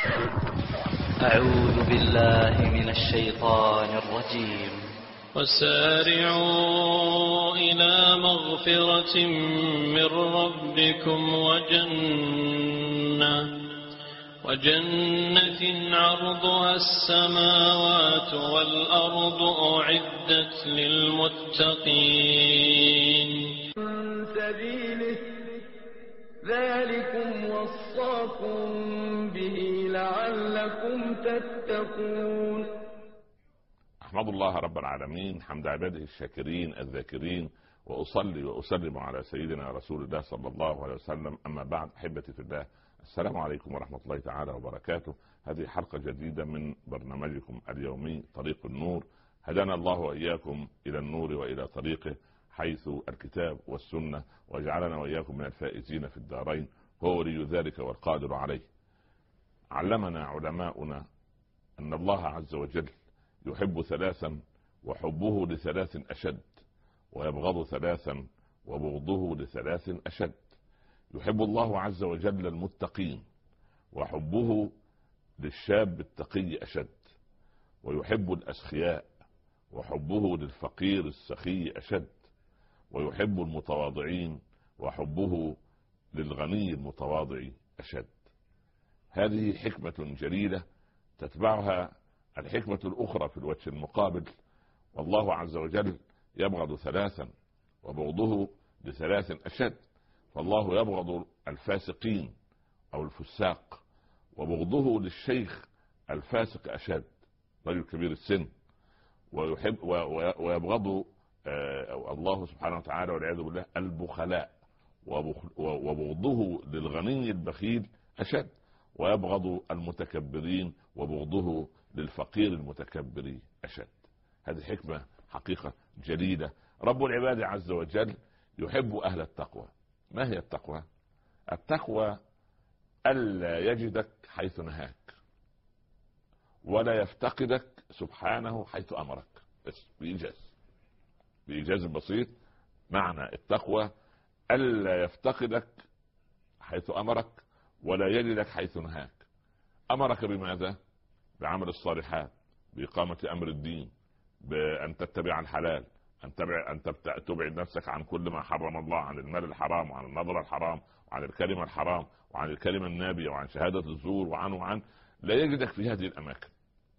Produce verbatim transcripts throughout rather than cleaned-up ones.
أعوذ بالله من الشيطان الرجيم. وسارعوا إلى مغفرة من ربكم وجنة وجنة عرضها السماوات والأرض أعدت للمتقين. سبيله ذلكم وصاكم به لعلكم تتقون. أحمد الله رب العالمين حمد عباده الشاكرين الذاكرين، وأصلي وأسلم على سيدنا رسول الله صلى الله عليه وسلم. أما بعد، أحبتي في الله، السلام عليكم ورحمة الله تعالى وبركاته. هذه حلقة جديدة من برنامجكم اليومي طريق النور. هدانا الله وإياكم إلى النور وإلى طريقه حيث الكتاب والسنة، وجعلنا وإياكم من الفائزين في الدارين، هو ولي ذلك والقادر عليه. علمنا علماؤنا أن الله عز وجل يحب ثلاثا وحبه لثلاث أشد، ويبغض ثلاثا وبغضه لثلاث أشد. يحب الله عز وجل المتقين، وحبه للشاب التقي أشد، ويحب الأسخياء، وحبه للفقير السخي أشد، ويحب المتواضعين، وحبه للغني المتواضع أشد. هذه حكمة جليلة تتبعها الحكمة الأخرى في الوجه المقابل. والله عز وجل يبغض ثلاثا وبغضه لثلاث أشد. فالله يبغض الفاسقين أو الفساق، وبغضه للشيخ الفاسق أشد، رجل كبير السن. ويحب ويبغض الله سبحانه وتعالى والعياذ بالله البخلاء، وبغضه للغني البخيل أشد. ويبغض المتكبرين، وبغضه للفقير المتكبر أشد. هذه حكمة حقيقة جليلة. رب العباد عز وجل يحب أهل التقوى. ما هي التقوى؟ التقوى ألا يجدك حيث نهاك، ولا يفتقدك سبحانه حيث أمرك. بس بإيجاز بإيجاز بسيط، معنى التقوى ألا يفتقدك حيث أمرك، ولا يجدك حيث نهاك. أمرك بماذا؟ بعمل الصالحات، بإقامة أمر الدين، بأن تتبع الحلال، أن تبع أن تبعد نفسك عن كل ما حرم الله، عن المال الحرام، وعن النظر الحرام، وعن الكلمة الحرام، وعن الكلمة النابية، وعن شهادة الزور، وعن وعن لا يجدك في هذه الأماكن،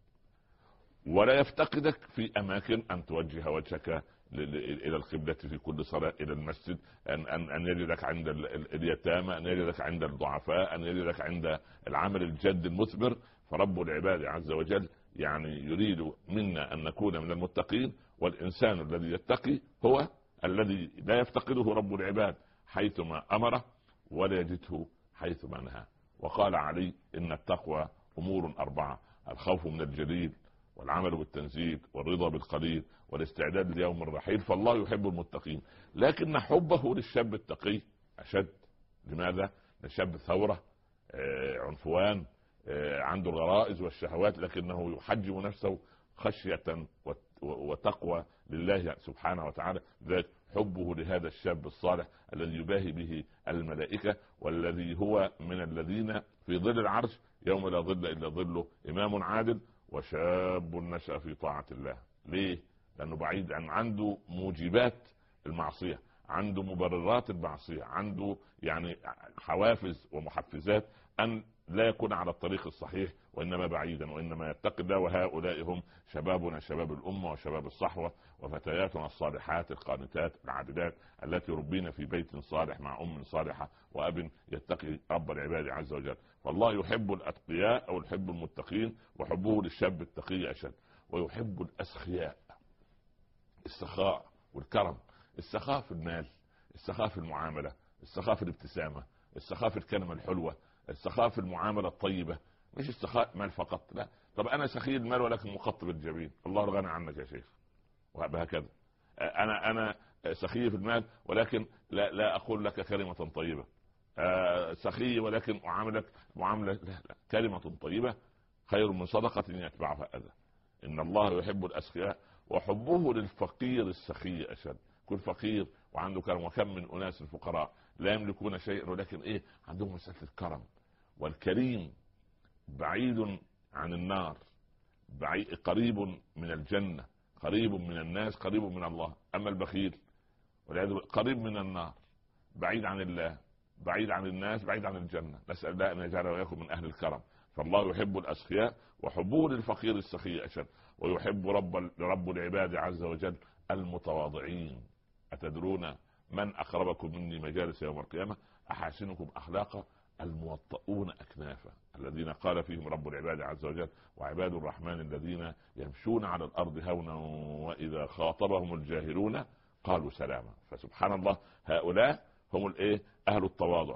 ولا يفتقدك في أماكن أن توجه وجهك إلى القبلة في كل صلاة، إلى المسجد، أن أن أن يجدك عند اليتامى، أن يجدك عند الضعفاء، أن يجدك عند العمل الجد المثمر. فرب العباد عز وجل يعني يريد منا أن نكون من المتقين، والإنسان الذي يتقي هو الذي لا يفتقده رب العباد حيثما أمره، ولا يجده حيثما نهى. وقال علي إن التقوى أمور أربعة: الخوف من الجليل، والعمل بالتنزيل، والرضا بالقليل، والاستعداد ليوم الرحيل. فالله يحب المتقين، لكن حبه للشاب التقي أشد. لماذا؟ الشاب ثورة، عنفوان، عنده الغرائز والشهوات، لكنه يحجم نفسه خشية وتقوى لله سبحانه وتعالى. ذات حبه لهذا الشاب الصالح الذي يباهي به الملائكة، والذي هو من الذين في ظل العرش يوم لا ظل إلا ظله: إمام عادل، وشاب نشأ في طاعة الله. ليه؟ لأنه بعيد عن عنده موجبات المعصية، عنده مبررات المعصية، عنده يعني حوافز ومحفزات أن لا يكون على الطريق الصحيح، وإنما بعيدا، وإنما يتقي الله. وهؤلاء هم شبابنا، شباب الأمة وشباب الصحوة، وفتياتنا الصالحات القانتات العابدات، التي ربينا في بيت صالح مع أم صالحة وأب يتقي رب العباد عز وجل. فالله يحب الأتقياء أو يحب المتقين، وحبه للشاب التقي أشد. ويحب الأسخياء، السخاء والكرم، السخاء في المال، السخاء في المعاملة، السخاء في الابتسامة، السخاء في الكلمة الحلوة، السخاء في المعاملة الطيبة. مش السخاء مال فقط، لا. طب أنا سخي المال ولكن مقطب الجبين، الله غني عنك يا شيخ. وهكذا أنا أنا سخي في المال ولكن لا لا أقول لك كلمة طيبة. سخي ولكن أعاملك معاملة، لا لا. كلمة طيبة خير من صدقة يتبعها أذى. إن الله يحب الأسخياء، وحبه للفقير السخي أشد. كل فقير وعنده كرم، وكم من أناس الفقراء لا يملكون شيء ولكن إيه عندهم مسألة الكرم والكريم. بعيد عن النار، بعيد قريب من الجنة، قريب من الناس، قريب من الله. أما البخيل قريب من النار، بعيد عن الله، بعيد عن الناس، بعيد عن الجنة. نسأل الله أن يجعل وإياكم من أهل الكرم. فالله يحب الأسخياء وحبه للفقير السخي أشد، ويحب رب رب العباد عز وجل المتواضعين. أتدرون من أقربكم مني مجالس يوم القيامة؟ أحاسنكم أخلاقا الموطؤون أكنافا، الذين قال فيهم رب العباد عز وجل: وعباد الرحمن الذين يمشون على الأرض هونا وإذا خاطبهم الجاهلون قالوا سلاما. فسبحان الله، هؤلاء هم الايه؟ أهل التواضع.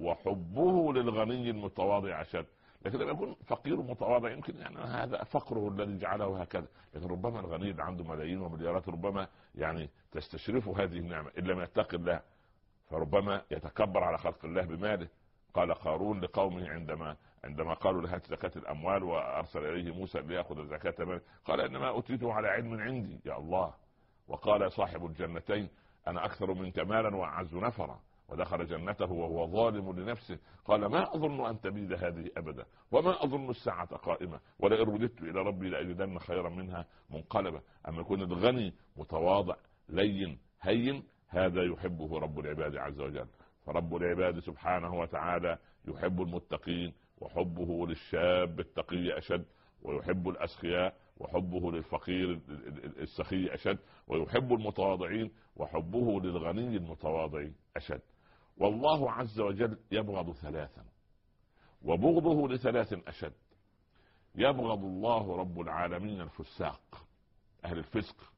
وحبه للغني المتواضع أشد. لكن لما يكون فقير متواضع يمكن يعني هذا فقره الذي جعله هكذا، لكن ربما الغني اللي عنده ملايين ومليارات ربما يعني تستشرفه هذه النعمة إن لم يتقي الله، فربما يتكبر على خلق الله بماله. قال قارون لقومه عندما عندما قالوا له هات زكاة الأموال وأرسل إليه موسى ليأخذ زكاة ماله، قال إنما أوتيته على علم عندي. يا الله. وقال صاحب الجنتين: أنا أكثر منك مالا وأعز نفرا. ودخل جنته وهو ظالم لنفسه قال: ما أظن أن تبيد هذه أبدا، وما أظن الساعة قائمة، ولئن رددت إلى ربي لأجدن خيرا منها منقلبا. أما يكون الغني متواضع لين هين، هذا يحبه رب العباد عز وجل. فرب العباد سبحانه وتعالى يحب المتقين، وحبه للشاب التقي أشد، ويحب الأسخياء وحبه للفقير السخي أشد، ويحب المتواضعين وحبه للغني المتواضع أشد. والله عز وجل يبغض ثلاثا وبغضه لثلاث أشد. يبغض الله رب العالمين الفساق، أهل الفسق،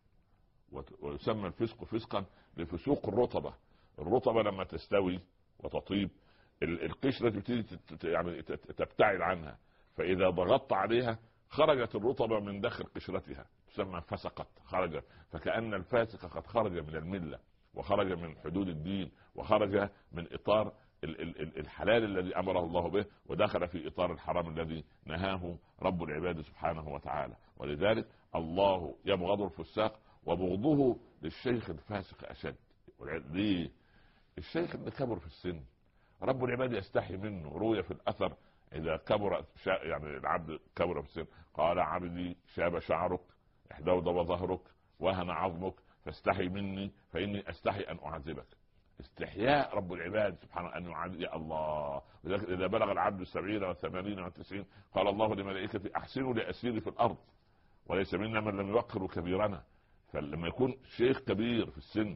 ويسمى الفسق فسقا لفسوق الرطبة. الرطبة لما تستوي وتطيب القشرة تبتدي يعني تبتعد عنها، فإذا ضغطت عليها خرجت الرطبة من داخل قشرتها، تسمى فسقت، خرجت. فكأن الفاسق قد خرج من الملة، وخرج من حدود الدين، وخرج من إطار الحلال الذي أمره الله به، ودخل في إطار الحرام الذي نهاه رب العباد سبحانه وتعالى. ولذلك الله يبغض الفساق، وبغضه للشيخ الفاسق أشد. ليه؟ الشيخ اللي كبر في السن رب العباد يستحي منه. روي في الأثر: إذا كبر يعني العبد كبر في السن قال: عبدي شاب شعرك، احدود ظهرك، وهن عظمك، فاستحي مني فإني أستحي أن أعذبك. استحياء رب العباد سبحانه أن يعذب. يا الله. إذا بلغ العبد السبعين والثمانين والتسعين قال الله لملائكته: أحسنوا لأسيري في الأرض، وليس منا من لم يوقر كبيرنا. فلما يكون شيخ كبير في السن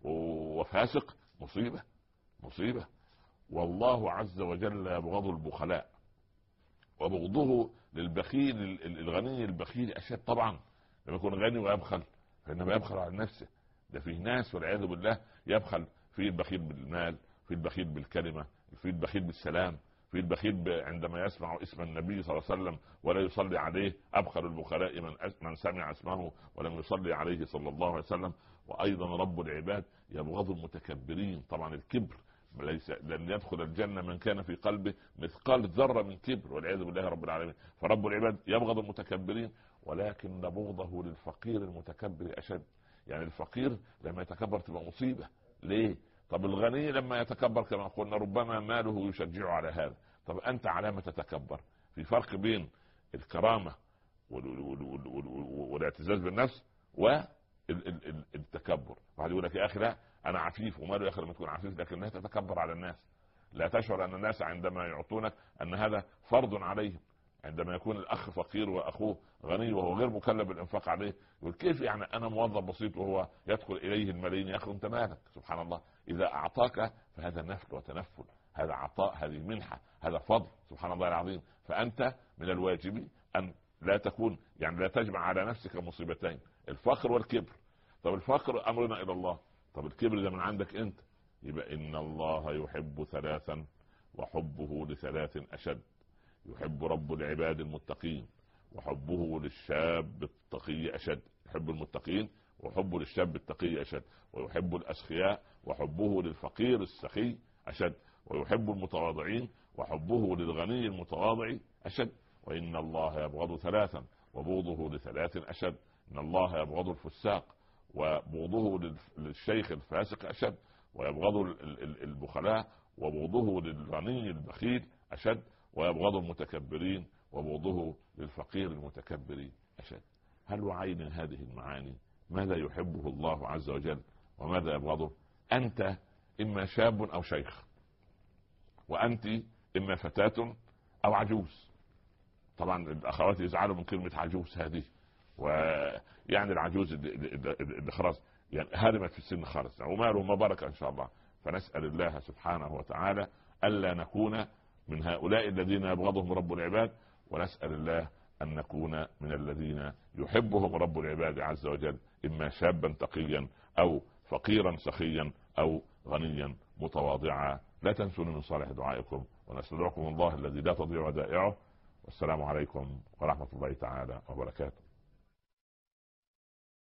وفاسق مصيبة مصيبة. والله عز وجل يبغض البخلاء، وبغضه للبخيل الغني البخيل أشد. طبعا لما يكون غني ويبخل فإنما يبخل على نفسه. ده فيه ناس والعياذ بالله يبخل، في البخيل بالمال، في البخيل بالكلمة، في البخيل بالسلام، في البخيل عندما يسمع اسم النبي صلى الله عليه وسلم ولا يصلي عليه. أبخل البخلاء من من سمع اسمه ولم يصلي عليه صلى الله عليه وسلم. وأيضا رب العباد يبغض المتكبرين. طبعا الكبر ليس لن يدخل الجنة من كان في قلبه مثقال ذرة من كبر، والعياذ بالله رب العالمين. فرب العباد يبغض المتكبرين، ولكن بغضه للفقير المتكبر أشد. يعني الفقير لما يتكبر تبقى مصيبة. ليه؟ طب الغني لما يتكبر كما قلنا ربما ماله يشجعه على هذا. طب أنت على ما تتكبر؟ في فرق بين الكرامة والاعتزاز بالنفس والتكبر. واحد يقول لك: يا أخي لا أنا عفيف. وماله يا أخي لما تكون عفيف؟ لكنها تتكبر على الناس، لا تشعر أن الناس عندما يعطونك أن هذا فرض عليهم. عندما يكون الأخ فقير وأخوه غني وهو غير مكلف بالإنفاق عليه، يقول: كيف يعني أنا موظف بسيط وهو يدخل إليه الملايين؟ يا أخي أنت مالك؟ سبحان الله. إذا أعطاك فهذا نفل وتنفل، هذا عطاء، هذه منحة، هذا فضل، سبحان الله العظيم. فأنت من الواجب أن لا تكون يعني لا تجمع على نفسك مصيبتين: الفقر والكبر. طب الفقر أمرنا إلى الله، طب الكبر ده من عندك أنت. يبقى إن الله يحب ثلاثا وحبه لثلاث أشد. يحب رب العباد المتقين، وحبه للشاب التقي أشد. يحب المتقين وحبه للشاب التقي أشد. ويحب الأسخياء وحبه للفقير السخي أشد. ويحب المتواضعين وحبه للغني المتواضع أشد. وإن الله يبغض ثلاثا وبغضه لثلاث أشد. إن الله يبغض الفساق وبغضه للشيخ الفاسق أشد. ويبغض البخلاء وبغضه للغني البخيل أشد. ويبغض المتكبرين وبغضه للفقير المتكبر أشد. هل وعين هذه المعاني ماذا يحبه الله عز وجل وماذا يبغضه؟ أنت إما شاب أو شيخ، وأنت إما فتاة أو عجوز. طبعا الأخوات يزعلوا من كلمة عجوز هذه، ويعني العجوز اللي خلاص يعني هرمت في السن خالص وماله مبارك إن شاء الله. فنسأل الله سبحانه وتعالى ألا نكون من هؤلاء الذين يبغضهم رب العباد، ونسأل الله أن نكون من الذين يحبهم رب العباد عز وجل، إما شابا تقيا أو فقيرا سخيا أو غنيا متواضعا. لا تنسون من صالح دعائكم، ونستودعكم الله الذي لا تضيع ودائعه. والسلام عليكم ورحمة الله تعالى وبركاته.